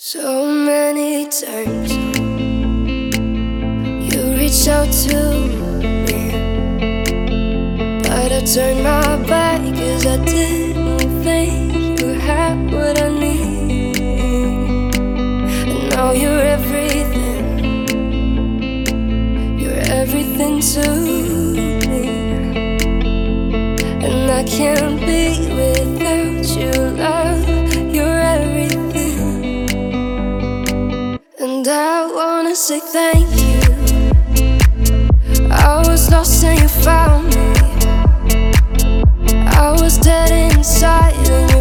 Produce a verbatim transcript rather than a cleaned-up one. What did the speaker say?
So many times you reached out to me, but I turned my back 'cause I didn't think you had what I need. And now you're everything, you're everything to me, and I can't be without you, love. You're everything. And I wanna say thank you. I was lost and you found me. I was dead inside and